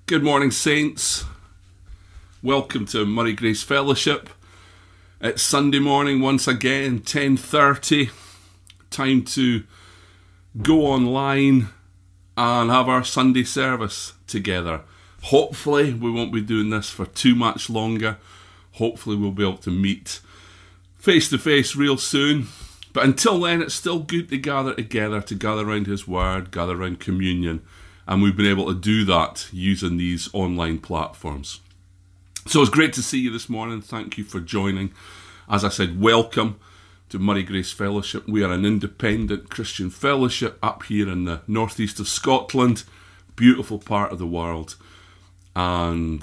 Good morning, saints. Welcome to Murray Grace Fellowship. It's Sunday morning once again, 10:30. Time to go online and have our Sunday service together. Hopefully we won't be doing this for too much longer. Hopefully we'll be able to meet face to face real soon. But until then, it's still good to gather together, to gather around His Word, gather around communion. And we've been able to do that using these online platforms. So it's great to see you this morning. Thank you for joining. As I said, welcome to Murray Grace Fellowship. We are an independent Christian fellowship up here in the northeast of Scotland. Beautiful part of the world. And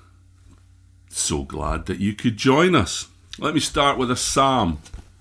so glad that you could join us. Let me start with a psalm.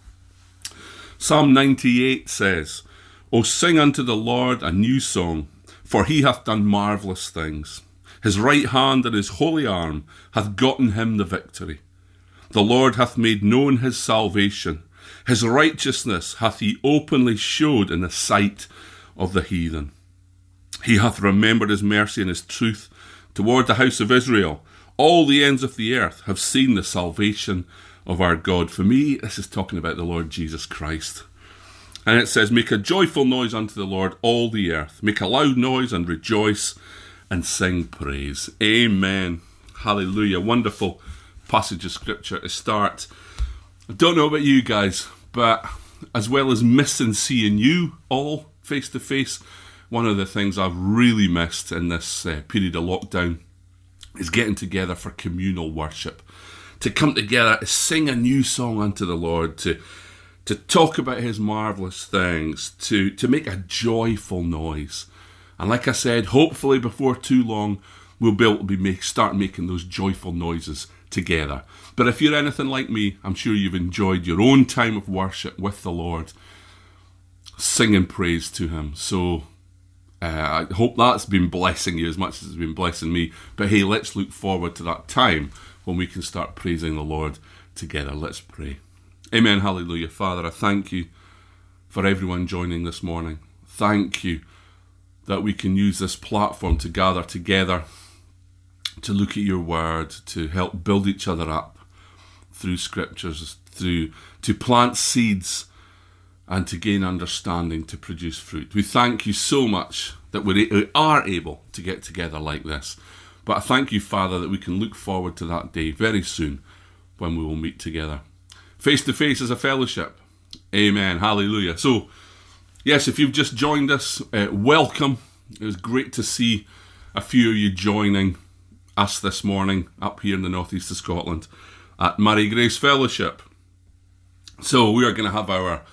Psalm 98 says, "O sing unto the Lord a new song, for he hath done marvellous things. His right hand and his holy arm hath gotten him the victory. The Lord hath made known his salvation. His righteousness hath he openly showed in the sight of the heathen. He hath remembered his mercy and his truth toward the house of Israel. All the ends of the earth have seen the salvation of our God." For me, this is talking about the Lord Jesus Christ. And it says, "Make a joyful noise unto the Lord, all the earth. Make a loud noise and rejoice and sing praise." Amen. Hallelujah. Wonderful passage of scripture to start. I don't know about you guys, but as well as missing seeing you all face to face, one of the things I've really missed in this period of lockdown is getting together for communal worship. To come together to sing a new song unto the Lord, to talk about his marvellous things, to make a joyful noise. And like I said, hopefully before too long, we'll be able to start making those joyful noises together. But if you're anything like me, I'm sure you've enjoyed your own time of worship with the Lord, singing praise to him. So I hope that's been blessing you as much as it's been blessing me. But hey, let's look forward to that time when we can start praising the Lord together. Let's pray. Amen. Hallelujah. Father, I thank you for everyone joining this morning. Thank you that we can use this platform to gather together, to look at your word, to help build each other up through scriptures, to plant seeds and to gain understanding, to produce fruit. We thank you so much that we are able to get together like this. But I thank you, Father, that we can look forward to that day very soon when we will meet together face to face as a fellowship. Amen. Hallelujah. So, yes, if you've just joined us, welcome. It was great to see a few of you joining us this morning up here in the northeast of Scotland at Murray Grace Fellowship. So we are going to have our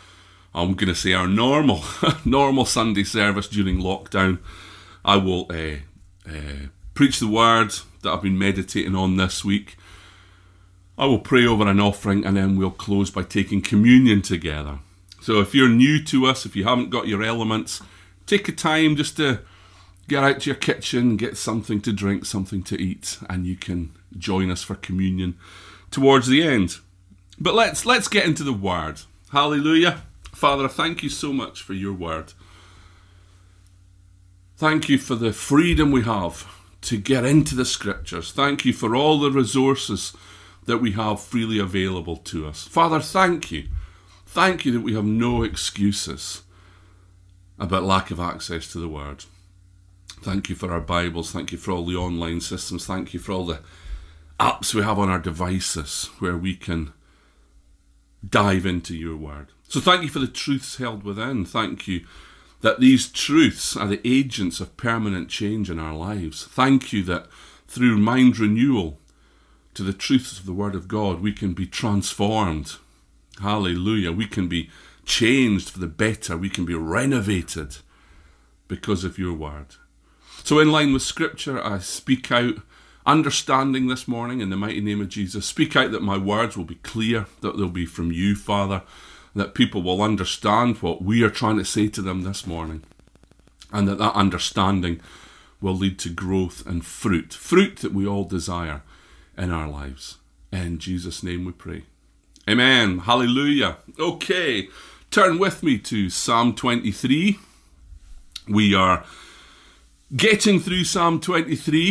normal Sunday service during lockdown. I will preach the word that I've been meditating on this week. I will pray over an offering, and then we'll close by taking communion together. So if you're new to us, if you haven't got your elements, take a time just to get out to your kitchen, get something to drink, something to eat, and you can join us for communion towards the end. But let's get into the word. Hallelujah. Father, I thank you so much for your word. Thank you for the freedom we have to get into the scriptures. Thank you for all the resources that we have freely available to us. Father, thank you. Thank you that we have no excuses about lack of access to the word. Thank you for our Bibles. Thank you for all the online systems. Thank you for all the apps we have on our devices where we can dive into your word. So thank you for the truths held within. Thank you that these truths are the agents of permanent change in our lives. Thank you that through mind renewal to the truths of the Word of God, we can be transformed. Hallelujah. We can be changed for the better. We can be renovated because of your word. So in line with Scripture, I speak out understanding this morning in the mighty name of Jesus. Speak out that my words will be clear, that they'll be from you, Father, that people will understand what we are trying to say to them this morning, and that understanding will lead to growth and fruit that we all desire in our lives. In Jesus' name we pray. Amen. Hallelujah. Okay, turn with me to Psalm 23. We are getting through Psalm 23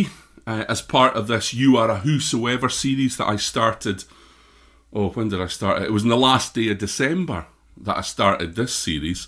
as part of this You Are a Whosoever series that I started. Oh, when did I start it? It was on the last day of December that I started this series.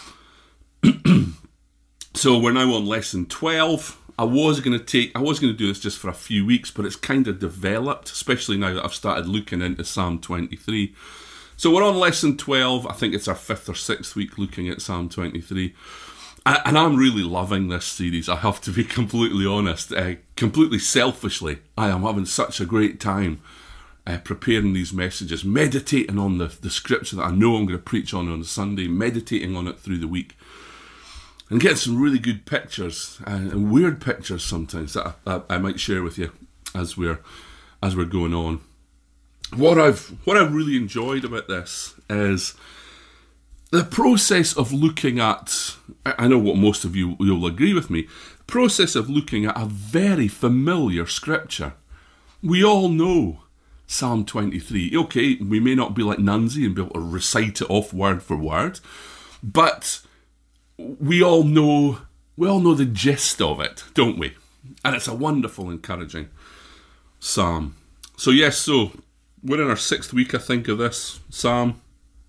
So we're now on lesson 12. I was going to do this just for a few weeks, but it's kind of developed, especially now that I've started looking into Psalm 23. So we're on lesson 12. I think it's our 5th or 6th week looking at Psalm 23. And I'm really loving this series, I have to be completely honest. Completely selfishly, I am having such a great time preparing these messages, meditating on the scripture that I know I'm going to preach on Sunday, meditating on it through the week, and getting some really good pictures, and weird pictures sometimes that I might share with you as we're going on. What I've really enjoyed about this is the process of looking at, I know what most of you will agree with me, the process of looking at a very familiar scripture. We all know Psalm 23. Okay, we may not be like Nunzi and be able to recite it off word for word, but we all know the gist of it, don't we? And it's a wonderful, encouraging psalm. So we're in our 6th week, I think, of this psalm.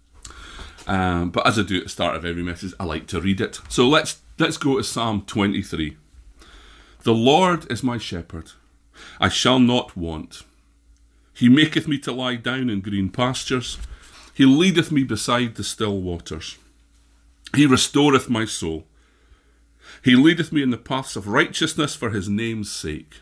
But as I do at the start of every message, I like to read it. So let's go to Psalm 23. The Lord is my shepherd, I shall not want. He maketh me to lie down in green pastures. He leadeth me beside the still waters. He restoreth my soul. He leadeth me in the paths of righteousness for his name's sake.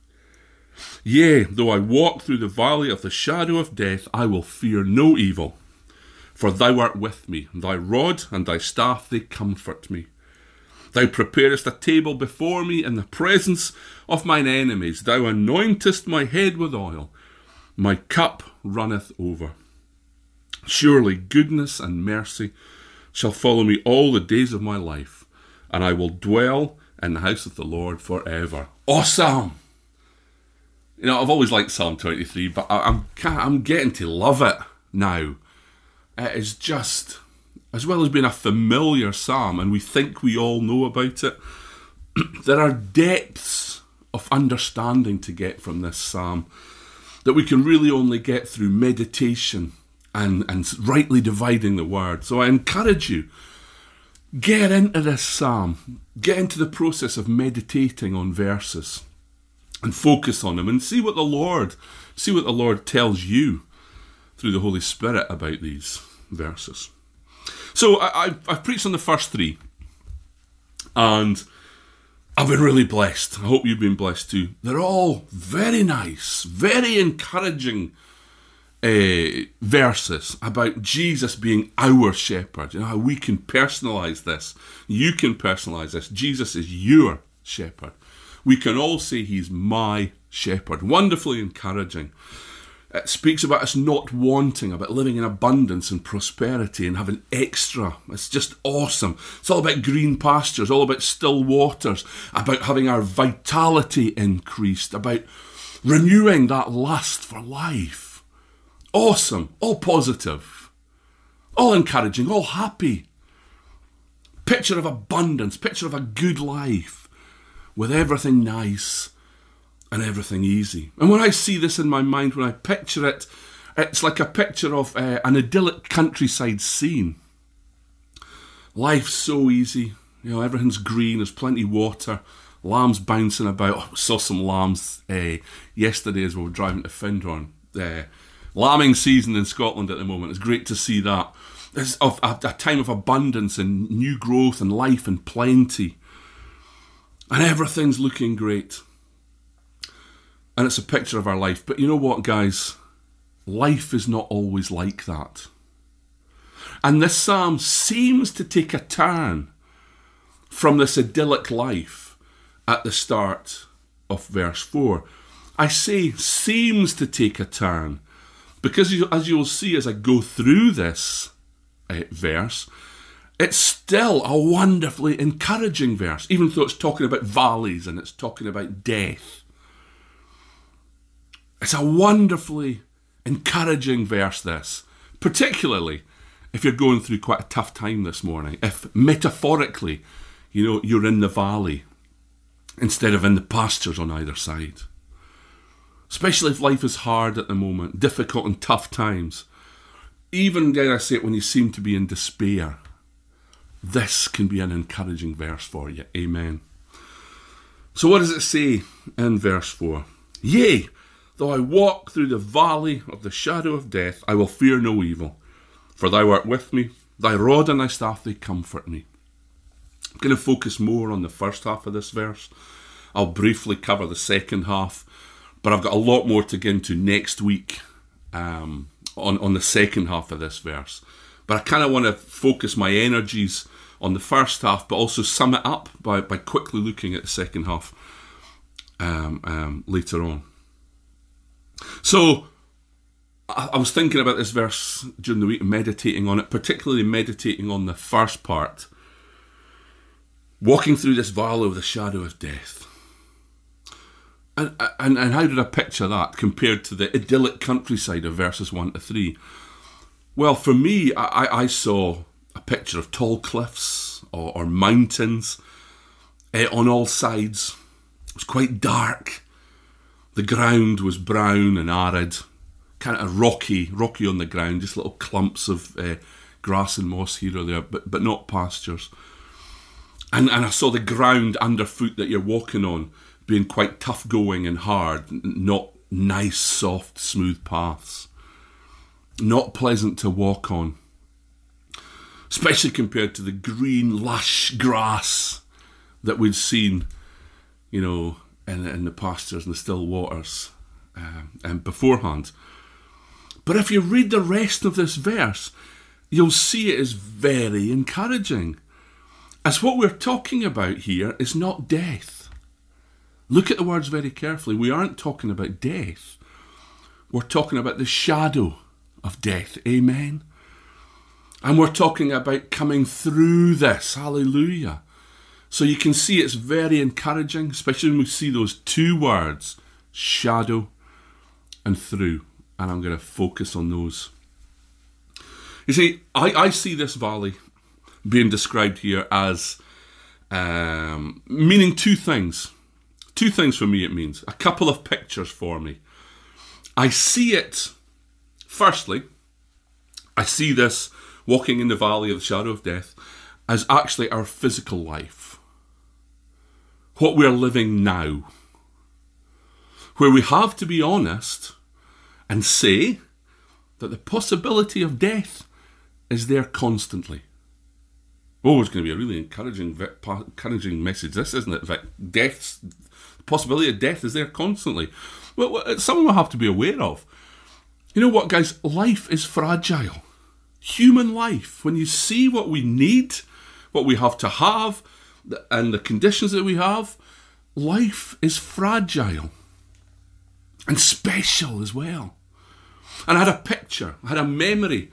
Yea, though I walk through the valley of the shadow of death, I will fear no evil. For thou art with me, thy rod and thy staff, they comfort me. Thou preparest a table before me in the presence of mine enemies. Thou anointest my head with oil. My cup runneth over. Surely goodness and mercy shall follow me all the days of my life, and I will dwell in the house of the Lord forever. Awesome! You know, I've always liked Psalm 23, but I'm getting to love it now. It is just, as well as being a familiar psalm, and we think we all know about it, there are depths of understanding to get from this psalm that we can really only get through meditation and rightly dividing the word. So I encourage you, get into this psalm, get into the process of meditating on verses and focus on them and see what the Lord tells you through the Holy Spirit about these verses. So I've preached on the first 3, and I've been really blessed. I hope you've been blessed too. They're all very nice, very encouraging verses about Jesus being our shepherd. You know, how we can personalise this. You can personalise this. Jesus is your shepherd. We can all say he's my shepherd. Wonderfully encouraging. It speaks about us not wanting, about living in abundance and prosperity and having extra. It's just awesome. It's all about green pastures, all about still waters, about having our vitality increased, about renewing that lust for life. Awesome. All positive. All encouraging. All happy. Picture of abundance. Picture of a good life with everything nice and everything easy. And when I see this in my mind, when I picture it, it's like a picture of an idyllic countryside scene. Life's so easy. You know, everything's green, there's plenty of water, lambs bouncing about. Oh, I saw some lambs yesterday as we were driving to Findhorn. Lambing season in Scotland at the moment. It's great to see that. It's a time of abundance and new growth and life and plenty. And everything's looking great. And it's a picture of our life. But you know what, guys? Life is not always like that. And this psalm seems to take a turn from this idyllic life at the start of verse 4. I say seems to take a turn because as you'll see as I go through this verse, it's still a wonderfully encouraging verse, even though it's talking about valleys and it's talking about death. It's a wonderfully encouraging verse, this, particularly if you're going through quite a tough time this morning, if metaphorically, you know, you're in the valley. instead of in the pastures on either side. Especially if life is hard at the moment, difficult and tough times. Even, dare I say it, when you seem to be in despair, this can be an encouraging verse for you. Amen. So what does it say in verse 4? Yea, though I walk through the valley of the shadow of death, I will fear no evil, for thou art with me, thy rod and thy staff, they comfort me. I'm going to focus more on the first half of this verse. I'll briefly cover the second half, but I've got a lot more to get into next week on the second half of this verse. But I kind of want to focus my energies on the first half, but also sum it up by quickly looking at the second half later on. So I was thinking about this verse during the week, meditating on it, particularly meditating on the first part. Walking through this valley of the shadow of death. And how did I picture that compared to the idyllic countryside of verses 1 to 3? Well, for me, I saw a picture of tall cliffs or mountains on all sides. It was quite dark. The ground was brown and arid, kind of rocky on the ground, just little clumps of grass and moss here or there, but not pastures. And I saw the ground underfoot that you're walking on being quite tough going and hard, not nice, soft, smooth paths. Not pleasant to walk on. Especially compared to the green, lush grass that we'd seen, in the pastures and the still waters beforehand. But if you read the rest of this verse, you'll see it is very encouraging. As what we're talking about here is not death. Look at the words very carefully. We aren't talking about death. We're talking about the shadow of death. Amen. And we're talking about coming through this. Hallelujah. So you can see it's very encouraging, especially when we see those two words, shadow and through. And I'm going to focus on those. You see, I see this valley being described here as meaning two things. Two things for me it means. A couple of pictures for me. I see it, firstly, I see this walking in the valley of the shadow of death as actually our physical life. What we're living now. Where we have to be honest and say that the possibility of death is there constantly. Oh, it's going to be a really encouraging message, this, isn't it? That the possibility of death is there constantly. Well, it's something we'll have to be aware of. You know what, guys? Life is fragile. Human life. When you see what we need, what we have to have, and the conditions that we have, life is fragile. And special as well. And I had a picture, I had a memory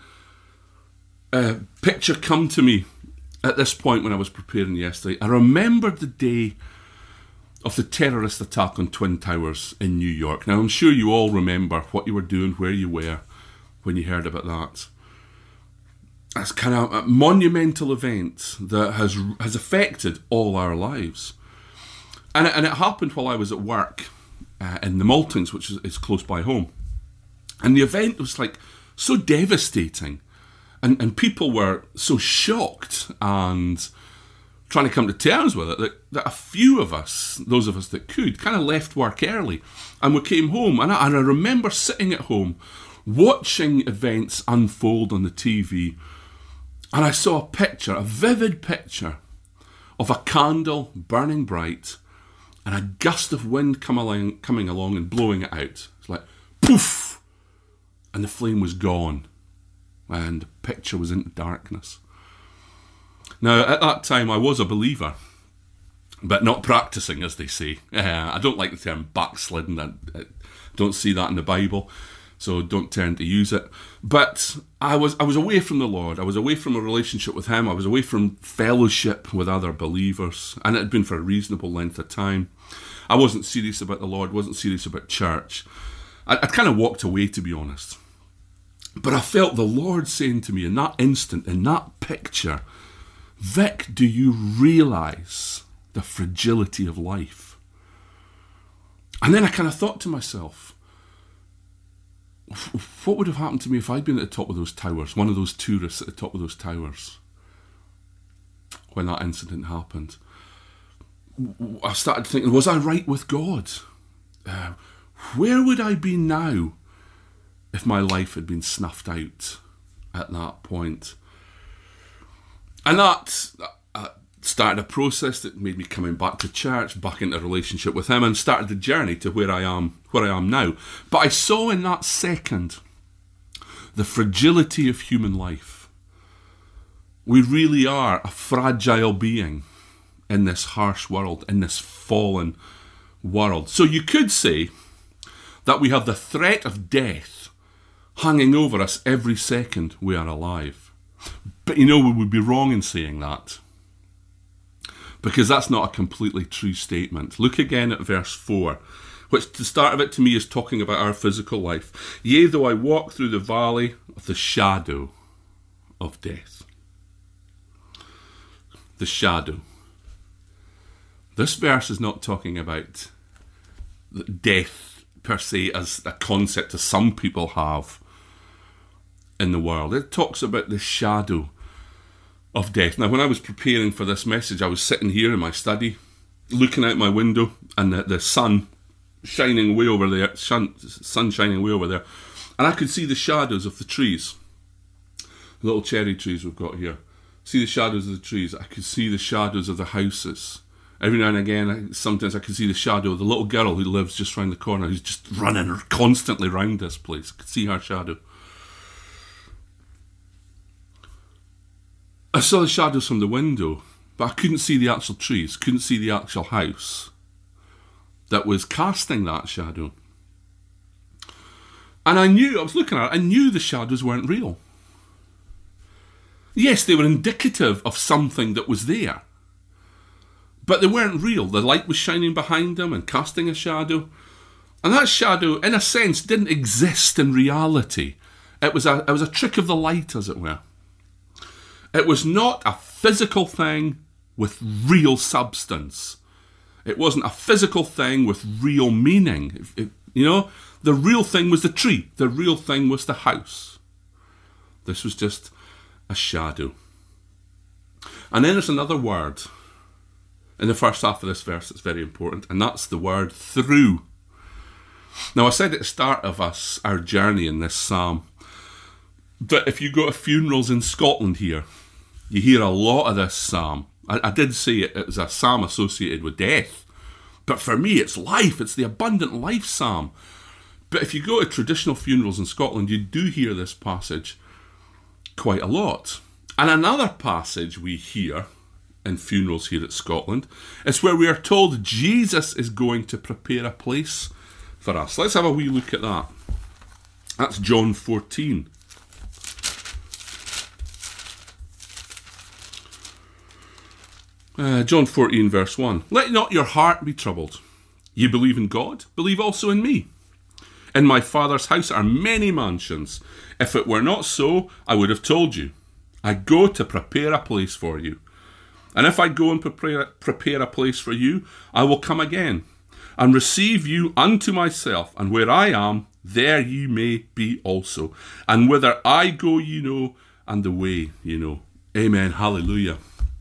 picture come to me at this point when I was preparing yesterday. I remembered the day of the terrorist attack on Twin Towers in New York. Now, I'm sure you all remember what you were doing, where you were when you heard about that. It's kind of a monumental event that has affected all our lives. And it happened while I was at work in the Maltings, which is close by home. And the event was so devastating. And people were so shocked and trying to come to terms with it that a few of us, those of us that could, kind of left work early. And we came home. And I remember sitting at home watching events unfold on the TV. And I saw a picture, a vivid picture, of a candle burning bright and a gust of wind coming along and blowing it out. It's like, poof! And the flame was gone. And the picture was into darkness. Now, at that time, I was a believer, but not practicing, as they say. I don't like the term backslidden. I don't see that in the Bible, so don't turn to use it. But I was away from the Lord. I was away from a relationship with Him. I was away from fellowship with other believers, and it had been for a reasonable length of time. I wasn't serious about the Lord, wasn't serious about church. I'd kind of walked away, to be honest. But I felt the Lord saying to me in that instant, in that picture, Vic, do you realise the fragility of life? And then I kind of thought to myself, what would have happened to me if I'd been at the top of those towers, one of those tourists at the top of those towers, when that incident happened? I started thinking, was I right with God? Where would I be now if my life had been snuffed out at that point? And that started a process that made me coming back to church, back into a relationship with him, and started the journey to where I am now. But I saw in that second the fragility of human life. We really are a fragile being in this harsh world, in this fallen world. So you could say that we have the threat of death hanging over us every second we are alive. But we would be wrong in saying that, because that's not a completely true statement. Look again at verse 4, which the start of it to me is talking about our physical life. Yea, though I walk through the valley of the shadow of death. The shadow. This verse is not talking about death per se as a concept as some people have in the world. It talks about the shadow of death. Now, when I was preparing for this message, I was sitting here in my study, looking out my window, and the sun shining way over there, sun shining way over there, and I could see the shadows of the trees, the little cherry trees we've got here. See the shadows of the trees. I could see the shadows of the houses. Every now and again, sometimes I could see the shadow of the little girl who lives just round the corner, who's just running constantly round this place. I could see her shadow. I saw the shadows from the window, but I couldn't see the actual trees, couldn't see the actual house that was casting that shadow. And I was looking at it, I knew the shadows weren't real. Yes, they were indicative of something that was there, but they weren't real. The light was shining behind them and casting a shadow. And that shadow, in a sense, didn't exist in reality. It was a trick of the light, as it were. It was not a physical thing with real substance. It wasn't a physical thing with real meaning. The real thing was the tree. The real thing was the house. This was just a shadow. And then there's another word in the first half of this verse that's very important, and that's the word through. Now, I said at the start of our journey in this psalm that if you go to funerals in Scotland here, you hear a lot of this psalm. I did say it was a psalm associated with death, but for me it's life. It's the abundant life psalm. But if you go to traditional funerals in Scotland, you do hear this passage quite a lot. And another passage we hear in funerals here at Scotland is where we are told Jesus is going to prepare a place for us. Let's have a wee look at that. That's John 14. John 14 verse 1. Let not your heart be troubled. You believe in God, believe also in me. In my Father's house are many mansions. If it were not so, I would have told you. I go to prepare a place for you. And if I go and prepare a place for you, I will come again and receive you unto myself. And where I am, there you may be also. And whither I go, you know, and the way you know. Amen. Hallelujah.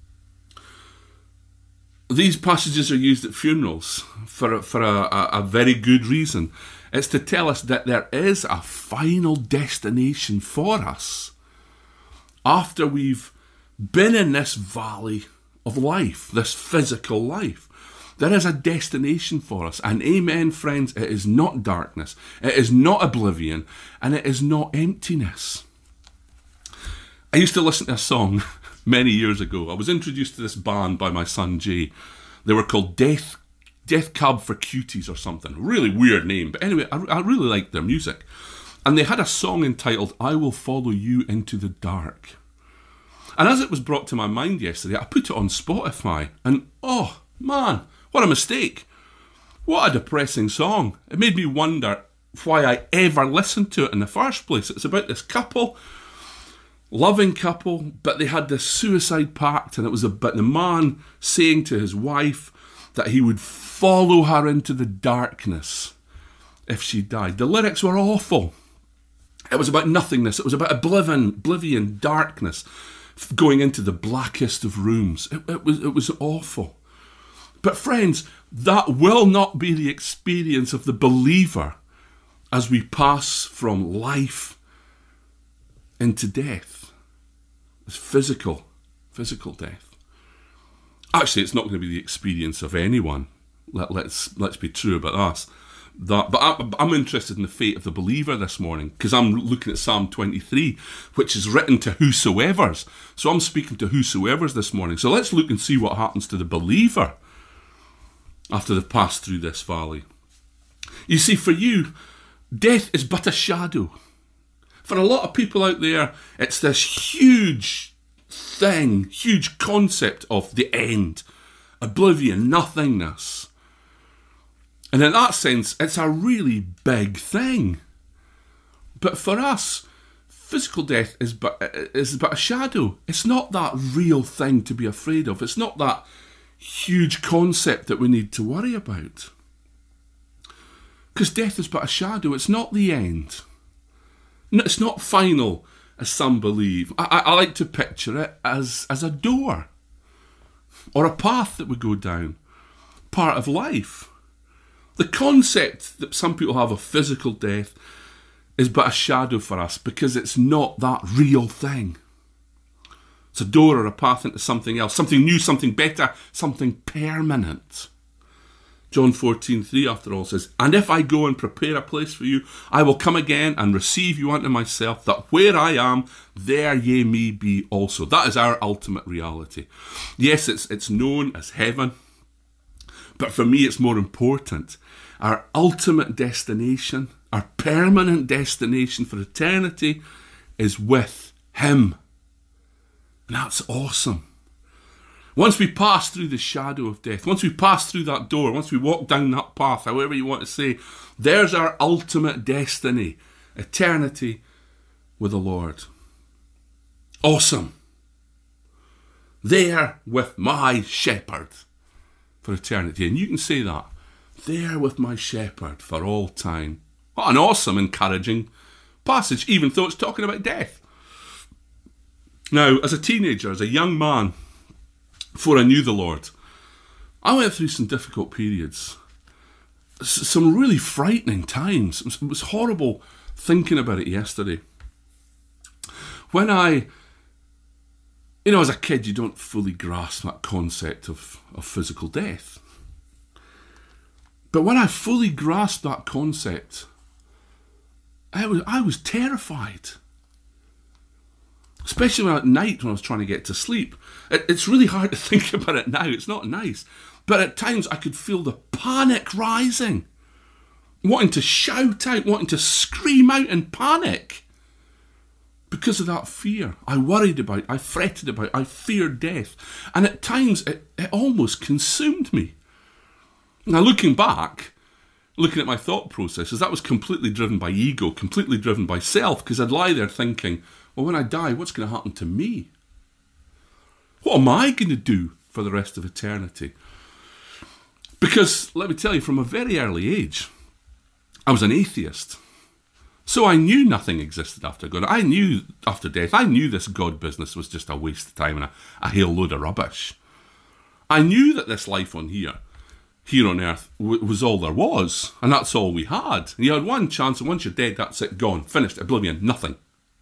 These passages are used at funerals for a very good reason. It's to tell us that there is a final destination for us after we've been in this valley of life, this physical life. There is a destination for us. And amen, friends, it is not darkness, it is not oblivion, and it is not emptiness. I used to listen to a song many years ago. I was introduced to this band by my son Jay. They were called Death Cab for Cuties or something. Really weird name. But anyway, I really liked their music. And they had a song entitled, I Will Follow You Into the Dark. And as it was brought to my mind yesterday, I put it on Spotify. And oh, man, what a mistake. What a depressing song. It made me wonder why I ever listened to it in the first place. It's about this couple, loving couple, but they had this suicide pact, and it was about the man saying to his wife that he would follow her into the darkness if she died. The lyrics were awful. It was about nothingness. It was about oblivion, darkness, going into the blackest of rooms. It was awful. But friends, that will not be the experience of the believer as we pass from life into death. It's physical death. Actually, it's not going to be the experience of anyone. Let's be true about us. But I'm interested in the fate of the believer this morning, because I'm looking at Psalm 23, which is written to whosoever's. So I'm speaking to whosoever's this morning. So let's look and see what happens to the believer after they've passed through this valley. You see, for you, death is but a shadow. For a lot of people out there, it's this huge thing, huge concept of the end, oblivion, nothingness. And in that sense, it's a really big thing. But for us, physical death is but a shadow. It's not that real thing to be afraid of. It's not that huge concept that we need to worry about. Because death is but a shadow. It's not the end. It's not final, as some believe. I like to picture it as a door or a path that we go down, part of life. The concept that some people have of physical death is but a shadow for us because it's not that real thing. It's a door or a path into something else, something new, something better, something permanent. John 14:3, after all, says, "And if I go and prepare a place for you, I will come again and receive you unto myself, that where I am, there ye may be also." That is our ultimate reality. Yes, it's known as heaven, but for me it's more important. Our ultimate destination, our permanent destination for eternity, is with Him. And that's awesome. Once we pass through the shadow of death, once we pass through that door, once we walk down that path, however you want to say, there's our ultimate destiny, eternity with the Lord. Awesome. There with my shepherd for eternity. And you can say that. There with my shepherd for all time. What an awesome, encouraging passage, even though it's talking about death. Now, as a teenager, as a young man, before I knew the Lord, I went through some difficult periods. Some really frightening times. It was horrible thinking about it yesterday. When as a kid, you don't fully grasp that concept of physical death. But when I fully grasped that concept, I was terrified. Especially at night when I was trying to get to sleep. It's really hard to think about it now. It's not nice. But at times I could feel the panic rising. Wanting to shout out, wanting to scream out in panic. Because of that fear. I worried about, I fretted about, I feared death. And at times it almost consumed me. Now looking back, looking at my thought processes, that was completely driven by ego, completely driven by self, because I'd lie there thinking, well, when I die, what's going to happen to me? What am I going to do for the rest of eternity? Because, let me tell you, from a very early age, I was an atheist. So I knew nothing existed after God. I knew after death, I knew this God business was just a waste of time and a whole load of rubbish. I knew that this life on here on earth was all there was, and that's all we had. And you had one chance, and once you're dead, that's it, gone, finished, oblivion, nothing.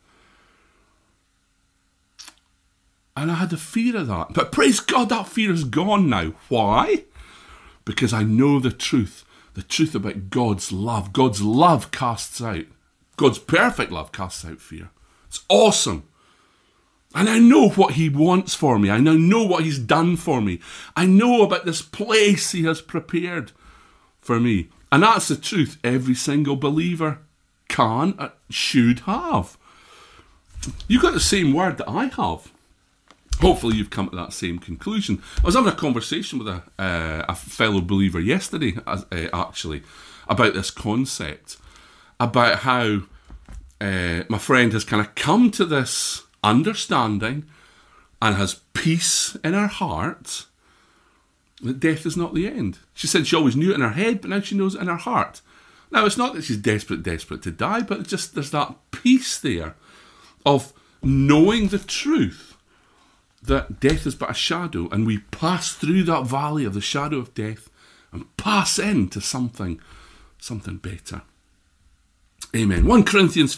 And I had a fear of that. But praise God, that fear is gone now. Why? Because I know the truth about God's love. God's love casts out. God's perfect love casts out fear. It's awesome. And I know what He wants for me. I now know what He's done for me. I know about this place He has prepared for me. And that's the truth every single believer should have. You've got the same word that I have. Hopefully you've come to that same conclusion. I was having a conversation with a fellow believer yesterday, actually, about this concept, about how my friend has kind of come to this understanding and has peace in her heart that death is not the end. She said she always knew it in her head, but now she knows it in her heart. Now, it's not that she's desperate to die, but just there's that peace there of knowing the truth that death is but a shadow, and we pass through that valley of the shadow of death and pass into something better. Amen. 1 Corinthians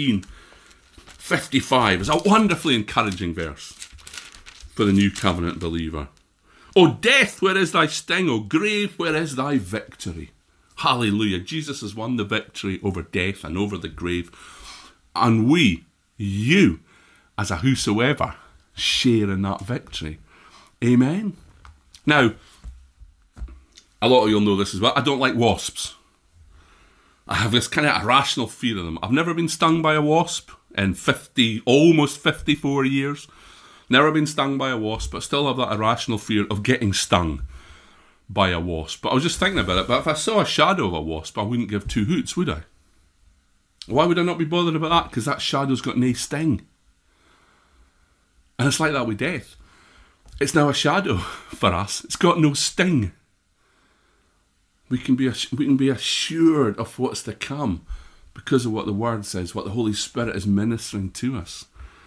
15:55 is a wonderfully encouraging verse for the new covenant believer. O death, where is thy sting? O grave, where is thy victory? Hallelujah. Jesus has won the victory over death and over the grave. And we, you, as a whosoever, share in that victory. Amen. Now, a lot of you'll know this as well. I don't like wasps. I have this kind of irrational fear of them. I've never been stung by a wasp in almost 54 years. Never been stung by a wasp, but still have that irrational fear of getting stung by a wasp. But I was just thinking about it, but if I saw a shadow of a wasp, I wouldn't give two hoots, would I? Why would I not be bothered about that? Because that shadow's got no sting. And it's like that with death. It's now a shadow for us. It's got no sting. We can be assured of what's to come because of what the Word says, what the Holy Spirit is ministering to us.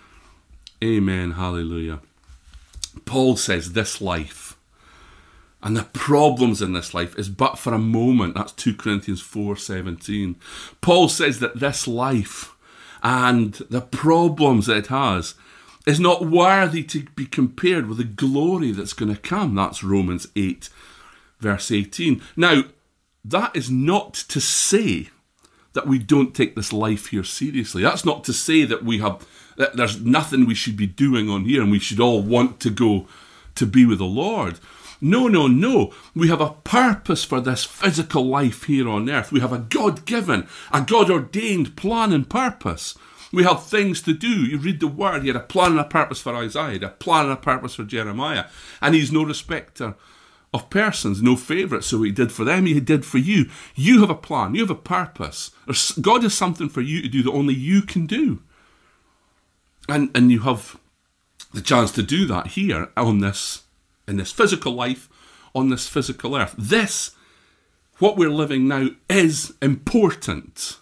Amen. Hallelujah. Paul says this life and the problems in this life is but for a moment. That's 2 Corinthians 4:17. Paul says that this life and the problems that it has is not worthy to be compared with the glory that's going to come. That's Romans 8, verse 18. Now, that is not to say that we don't take this life here seriously. That's not to say that that there's nothing we should be doing on here and we should all want to go to be with the Lord. No. We have a purpose for this physical life here on earth. We have a God-given, a God-ordained plan and purpose. We have things to do. You read the Word. He had a plan and a purpose for Isaiah. He had a plan and a purpose for Jeremiah. And he's no respecter of persons, no favourite. So what he did for them, he did for you. You have a plan. You have a purpose. God has something for you to do that only you can do. And you have the chance to do that here in this physical life, on this physical earth. This, what we're living now, is important.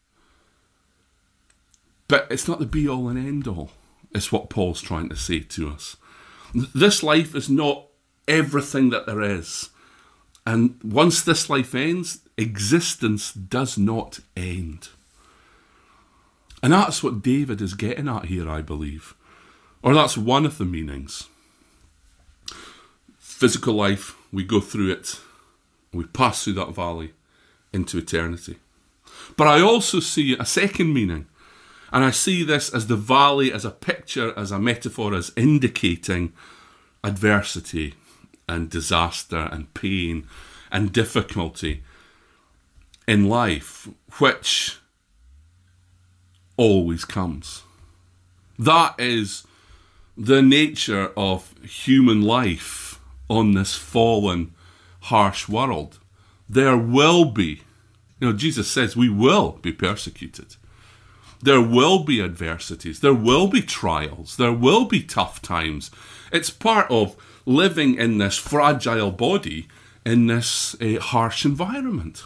But it's not the be-all and end-all, is what Paul's trying to say to us. This life is not everything that there is. And once this life ends, existence does not end. And that's what David is getting at here, I believe. Or that's one of the meanings. Physical life, we go through it, we pass through that valley into eternity. But I also see a second meaning. And I see this as the valley, as a picture, as a metaphor, as indicating adversity and disaster and pain and difficulty in life, which always comes. That is the nature of human life on this fallen, harsh world. There will be, Jesus says we will be persecuted. There will be adversities. There will be trials. There will be tough times. It's part of living in this fragile body in this harsh environment.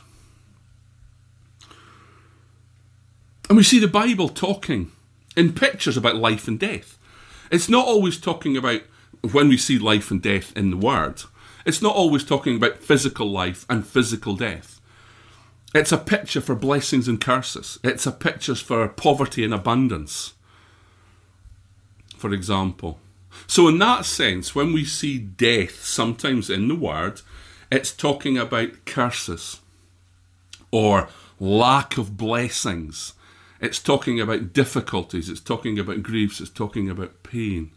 And we see the Bible talking in pictures about life and death. It's not always talking about, when we see life and death in the Word, it's not always talking about physical life and physical death. It's a picture for blessings and curses. It's a picture for poverty and abundance, for example. So in that sense, when we see death sometimes in the Word, it's talking about curses or lack of blessings. It's talking about difficulties. It's talking about griefs. It's talking about pain.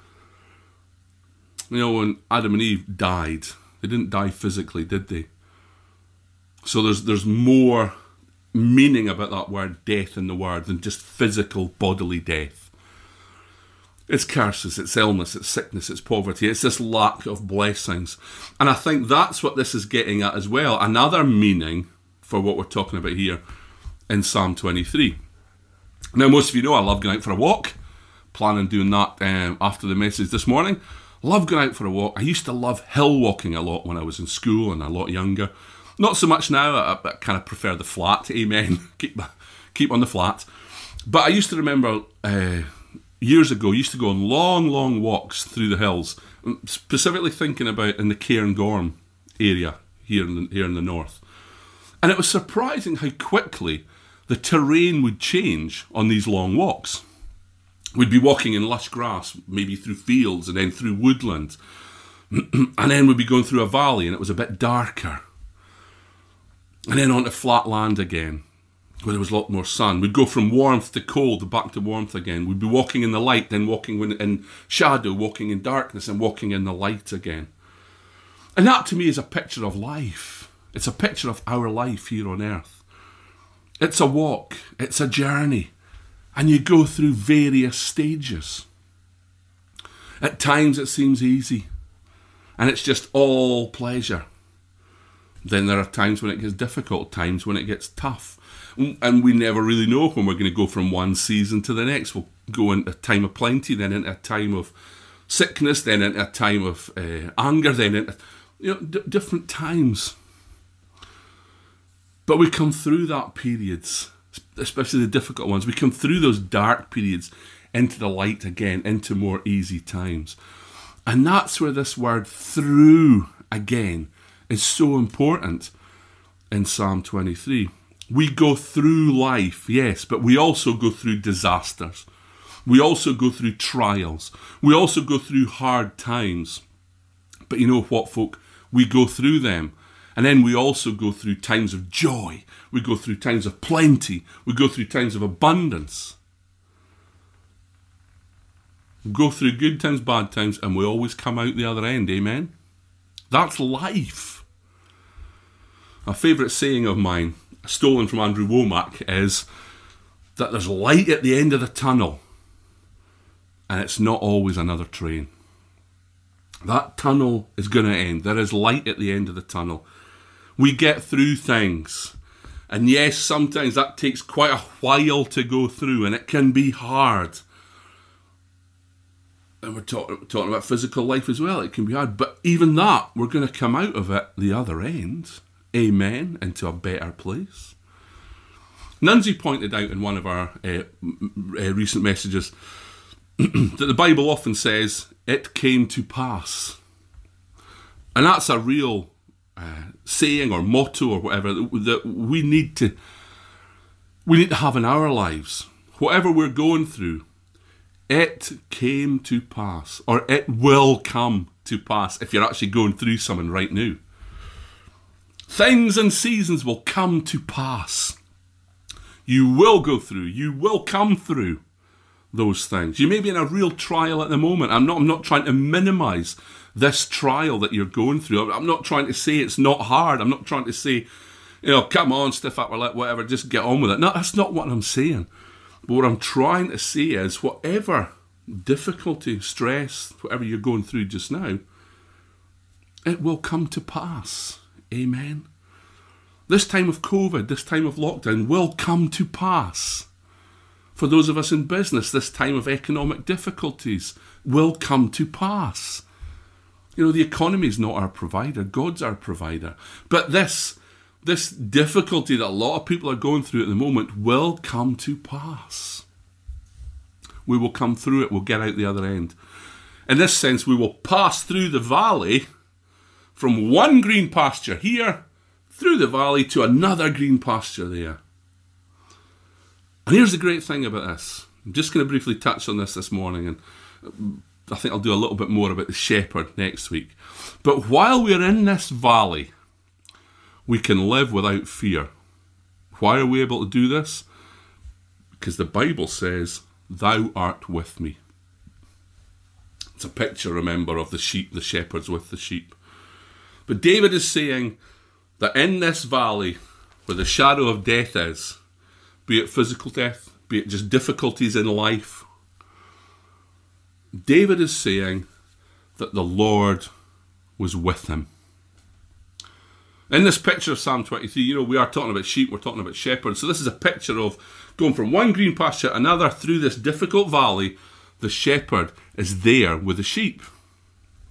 When Adam and Eve died, they didn't die physically, did they? So there's more meaning about that word death in the Word than just physical bodily death. It's curses, it's illness, it's sickness, it's poverty, it's this lack of blessings. And I think that's what this is getting at as well. Another meaning for what we're talking about here in Psalm 23. Now, most of you know I love going out for a walk. Planning on doing that after the message this morning. Love going out for a walk. I used to love hill walking a lot when I was in school and a lot younger. Not so much now. I kind of prefer the flat. Amen. Keep on the flat. But I used to remember years ago, I used to go on long, long walks through the hills, specifically thinking about in the Cairngorm area here in the north. And it was surprising how quickly the terrain would change on these long walks. We'd be walking in lush grass, maybe through fields and then through woodland. And then we'd be going through a valley and it was a bit darker. And then onto flat land again, where there was a lot more sun. We'd go from warmth to cold, back to warmth again. We'd be walking in the light, then walking in shadow, walking in darkness, and walking in the light again. And that to me is a picture of life. It's a picture of our life here on earth. It's a walk, it's a journey, and you go through various stages. At times it seems easy, and it's just all pleasure. Then there are times when it gets difficult, times when it gets tough. And we never really know when we're going to go from one season to the next. We'll go into a time of plenty, then into a time of sickness, then into a time of anger, then into different times. But we come through that periods, especially the difficult ones. We come through those dark periods into the light again, into more easy times. And that's where this word through again is so important in Psalm 23. We go through life, yes, but we also go through disasters. We also go through trials. We also go through hard times. But you know what, folk? We go through them. And then we also go through times of joy. We go through times of plenty. We go through times of abundance. We go through good times, bad times, and we always come out the other end, amen? That's life. A favourite saying of mine, stolen from Andrew Womack, is that there's light at the end of the tunnel, and it's not always another train. That tunnel is going to end. There is light at the end of the tunnel. We get through things. And yes, sometimes that takes quite a while to go through, and it can be hard. And we're talking about physical life as well. It can be hard. But even that, we're going to come out of it the other end. Amen. Into a better place. Nunzi pointed out in one of our recent messages that the Bible often says, it came to pass. And that's a real saying or motto or whatever that we need to have in our lives. Whatever we're going through, it came to pass, or it will come to pass if you're actually going through something right now. Things and seasons will come to pass. You will go through, you will come through those things. You may be in a real trial at the moment. I'm not trying to minimise this trial that you're going through. I'm not trying to say it's not hard. I'm not trying to say, come on, stiff upper lip, whatever, just get on with it. No, that's not what I'm saying. But what I'm trying to say is whatever difficulty, stress, whatever you're going through just now, it will come to pass. Amen. This time of COVID, this time of lockdown will come to pass. For those of us in business, this time of economic difficulties will come to pass. The economy is not our provider. God's our provider. But this difficulty that a lot of people are going through at the moment will come to pass. We will come through it. We'll get out the other end. In this sense, we will pass through the valley from one green pasture here through the valley to another green pasture there. And here's the great thing about this. I'm just going to briefly touch on this morning, and I think I'll do a little bit more about the shepherd next week. But while we're in this valley, we can live without fear. Why are we able to do this? Because the Bible says, "Thou art with me." It's a picture, remember, of the sheep, the shepherds with the sheep. But David is saying that in this valley, where the shadow of death is, be it physical death, be it just difficulties in life, David is saying that the Lord was with him. In this picture of Psalm 23, we are talking about sheep, we're talking about shepherds. So this is a picture of going from one green pasture to another through this difficult valley. The shepherd is there with the sheep.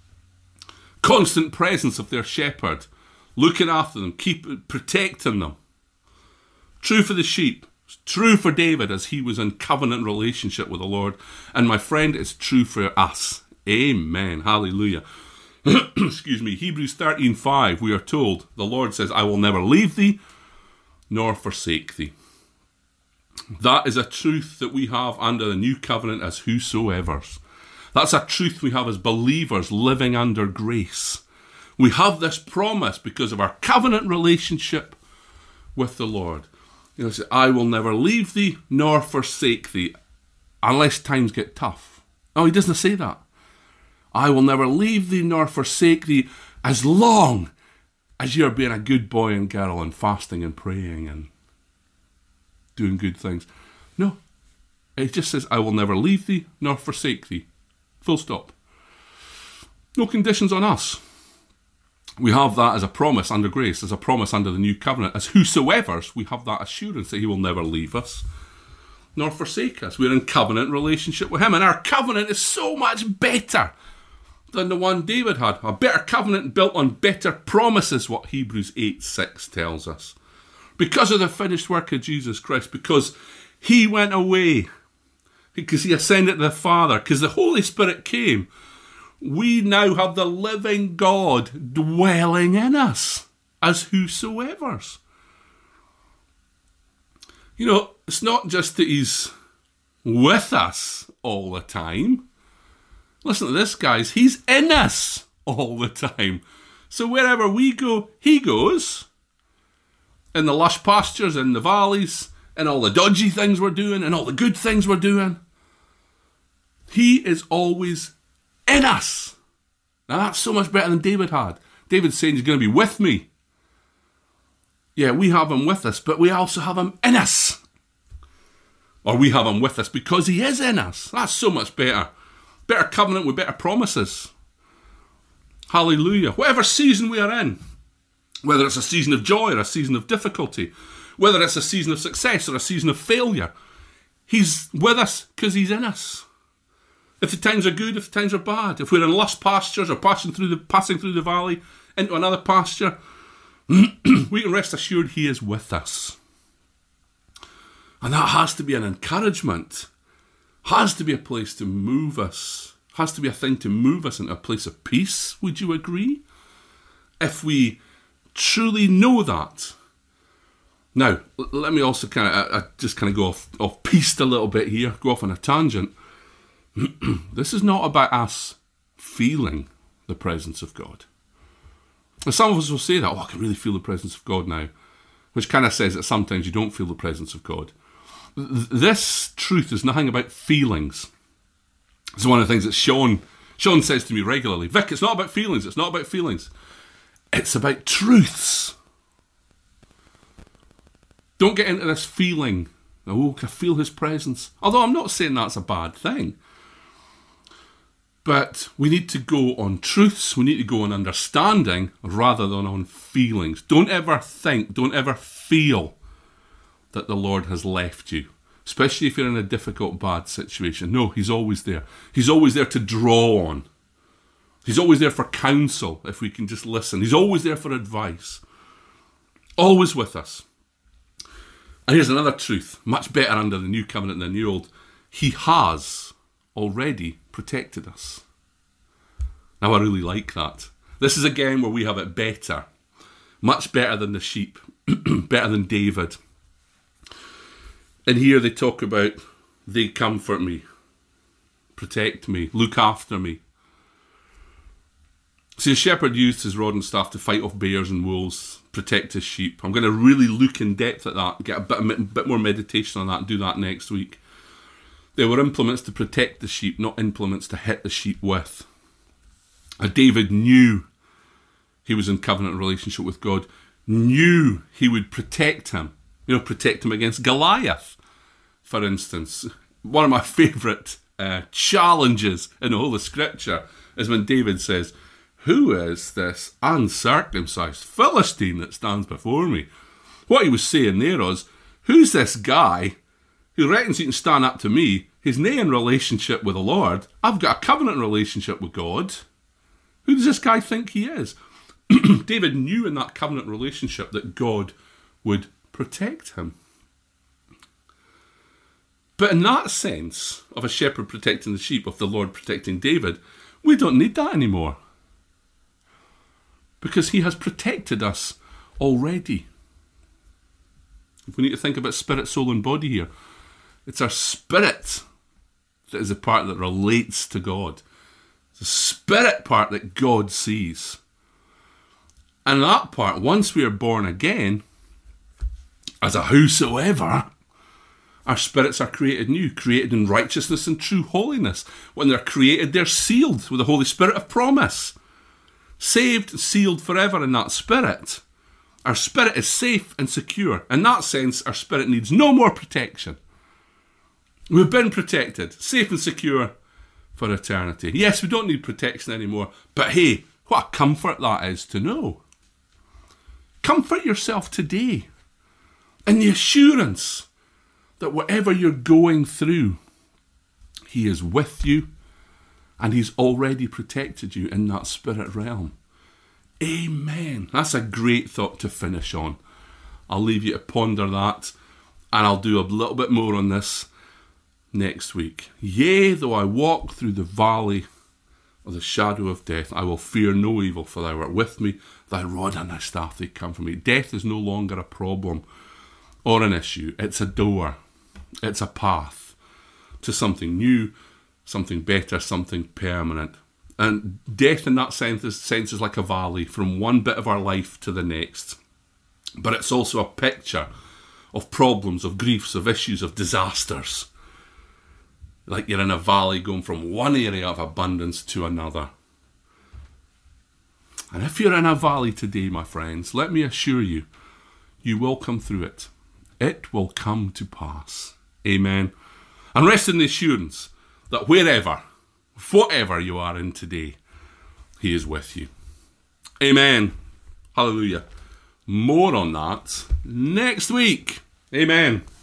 constant presence of their shepherd, looking after them, protecting them. True for the sheep, true for David as he was in covenant relationship with the Lord. And my friend, it's true for us. Amen. Hallelujah. Excuse me. Hebrews 13:5, we are told, the Lord says, I will never leave thee nor forsake thee. That is a truth that we have under the new covenant as whosoevers. That's a truth we have as believers living under grace. We have this promise because of our covenant relationship with the Lord. You know, I will never leave thee nor forsake thee unless times get tough. No, he doesn't say that. I will never leave thee nor forsake thee as long as you're being a good boy and girl and fasting and praying and doing good things. No, it just says, I will never leave thee nor forsake thee. Full stop. No conditions on us. We have that as a promise under grace, as a promise under the new covenant. As whosoevers, we have that assurance that he will never leave us nor forsake us. We're in covenant relationship with him, and our covenant is so much better than the one David had. A better covenant built on better promises, what Hebrews 8:6 tells us. Because of the finished work of Jesus Christ, because he went away, because he ascended to the Father, because the Holy Spirit came, we now have the living God dwelling in us as whosoevers. You know, it's not just that he's with us all the time. Listen to this, guys. He's in us all the time. So wherever we go, he goes. In the lush pastures, in the valleys, in all the dodgy things we're doing, and all the good things we're doing. He is always in us. Now that's so much better than David had. David's saying he's going to be with me. Yeah, we have him with us, but we also have him in us. Or we have him with us because he is in us. That's so much better. Better covenant with better promises. Hallelujah. Whatever season we are in, whether it's a season of joy or a season of difficulty, whether it's a season of success or a season of failure, he's with us because he's in us. If the times are good, if the times are bad, if we're in lush pastures or passing through the valley into another pasture, we can rest assured he is with us. And that has to be an encouragement, has to be a place to move us, has to be a thing to move us into a place of peace. Would you agree? If we truly know that. Now, let me also just go off piste a little bit here, go off on a tangent. This is not about us feeling the presence of God. And some of us will say that, I can really feel the presence of God now, which kind of says that sometimes you don't feel the presence of God. This truth is nothing about feelings. It's one of the things that Sean says to me regularly. Vic, it's not about feelings. It's not about feelings. It's about truths. Don't get into this feeling. Can I feel his presence? Although I'm not saying that's a bad thing. But we need to go on truths, we need to go on understanding rather than on feelings. Don't ever think, don't ever feel that the Lord has left you, especially if you're in a difficult, bad situation. No, he's always there. He's always there to draw on. He's always there for counsel if we can just listen. He's always there for advice. Always with us. And here's another truth, much better under the new covenant than the old. He has already protected us. Now I really like that. This is again where we have it better. Much better than the sheep. Better than David. And here they talk about, they comfort me, protect me, look after me. See, a shepherd used his rod and staff to fight off bears and wolves, protect his sheep. I'm going to really look in depth at that, get a bit more meditation on that and do that next week. They were implements to protect the sheep, not implements to hit the sheep with. David knew he was in covenant relationship with God, knew he would protect him. Protect him against Goliath, for instance. One of my favourite challenges in the whole of Scripture is when David says, "Who is this uncircumcised Philistine that stands before me?" What he was saying there was, who's this guy who reckons he can stand up to me? He's not in relationship with the Lord. I've got a covenant relationship with God. Who does this guy think he is? David knew in that covenant relationship that God would protect him. But in that sense of a shepherd protecting the sheep, of the Lord protecting David, we don't need that anymore. Because he has protected us already. If we need to think about spirit, soul and body here, it's our spirit that is the part that relates to God. It's the spirit part that God sees. And that part, once we are born again, as a whosoever, our spirits are created new, created in righteousness and true holiness. When they're created, they're sealed with the Holy Spirit of promise. Saved, sealed forever in that spirit. Our spirit is safe and secure. In that sense, our spirit needs no more protection. We've been protected, safe and secure for eternity. Yes, we don't need protection anymore, but hey, what a comfort that is to know. Comfort yourself today in the assurance that whatever you're going through, he is with you and he's already protected you in that spirit realm. Amen. That's a great thought to finish on. I'll leave you to ponder that, and I'll do a little bit more on this next week. Yea, though I walk through the valley of the shadow of death, I will fear no evil, for thou art with me. Thy rod and thy staff, they comfort me. Death is no longer a problem or an issue. It's a door. It's a path to something new, something better, something permanent. And death in that sense is like a valley from one bit of our life to the next. But it's also a picture of problems, of griefs, of issues, of disasters. Like you're in a valley going from one area of abundance to another. And if you're in a valley today, my friends, let me assure you, you will come through it. It will come to pass. Amen. And rest in the assurance that wherever, whatever you are in today, he is with you. Amen. Hallelujah. More on that next week. Amen.